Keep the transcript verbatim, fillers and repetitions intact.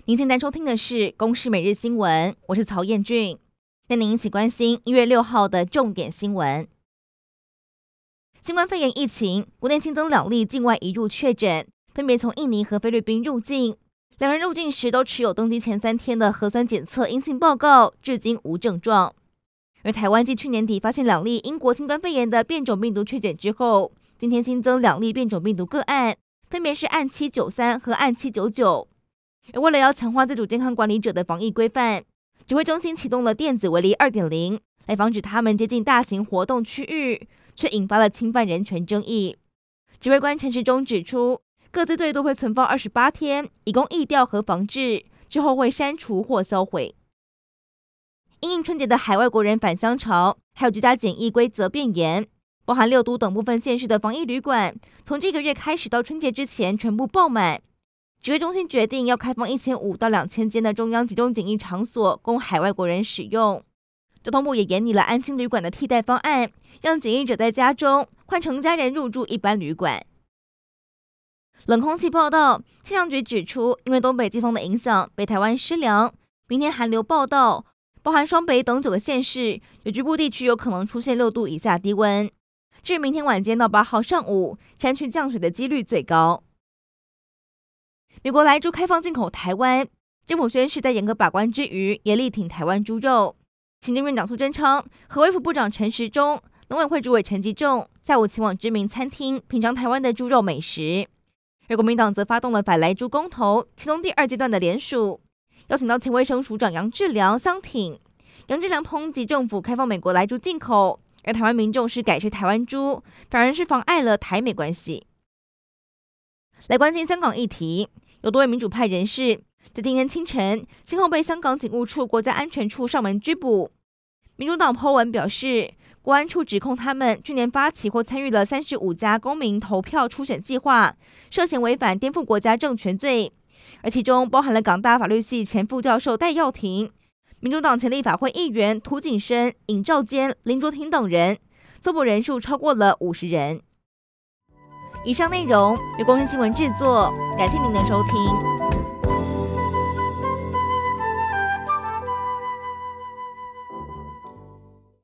您现在收听的是《公视每日新闻》，我是曹彦俊，带您一起关心一月六号的重点新闻。新冠肺炎疫情，国内新增两例境外移入确诊，分别从印尼和菲律宾入境，两人入境时都持有登机前三天的核酸检测阴性报告，至今无症状。而台湾继去年底发现两例英国新冠肺炎的变种病毒确诊之后，今天新增两例变种病毒个案，分别是案七九三和案七九九。而为了要强化自主健康管理者的防疫规范，指挥中心启动了电子围篱 二点零， 来防止他们接近大型活动区域，却引发了侵犯人权争议。指挥官陈时中指出，各自最多会存放二十八天，以供疫调和防治，之后会删除或销毁。因应春节的海外国人返乡潮，还有居家检疫规则变严，包含六都等部分县市的防疫旅馆，从这个月开始到春节之前全部爆满。指挥中心决定要开放一千五到两千间的中央集中检疫场所供海外国人使用。交通部也研拟了安心旅馆的替代方案，让检疫者在家中换成家人入住一般旅馆。冷空气报道，气象局指出，因为东北季风的影响，北台湾湿凉，明天寒流报道，包含双北等九个县市，有局部地区有可能出现六度以下低温。至于明天晚间到八号上午，山区降水的几率最高。美国莱猪开放进口台湾，政府宣示在严格把关之余，也力挺台湾猪肉。行政院长苏贞昌和卫福部长陈时中、农委会主委陈吉仲下午前往知名餐厅品尝台湾的猪肉美食。而国民党则发动了反莱猪公投，其中第二阶段的联署，邀请到前卫生署长杨志良相挺。杨志良抨击政府开放美国莱猪进口，而台湾民众是改吃台湾猪，反而是妨碍了台美关系。来关心香港议题，有多位民主派人士在今天清晨先后被香港警务处国家安全处上门拘捕。民主党 po 文表示，国安处指控他们去年发起或参与了三十五家公民投票初选计划，涉嫌违反颠覆国家政权罪，而其中包含了港大法律系前副教授戴耀廷、民主党前立法会议员涂谨申、尹兆坚、林卓廷等人，搜捕人数超过了五十人。以上内容由公视新闻制作，感谢您的收听。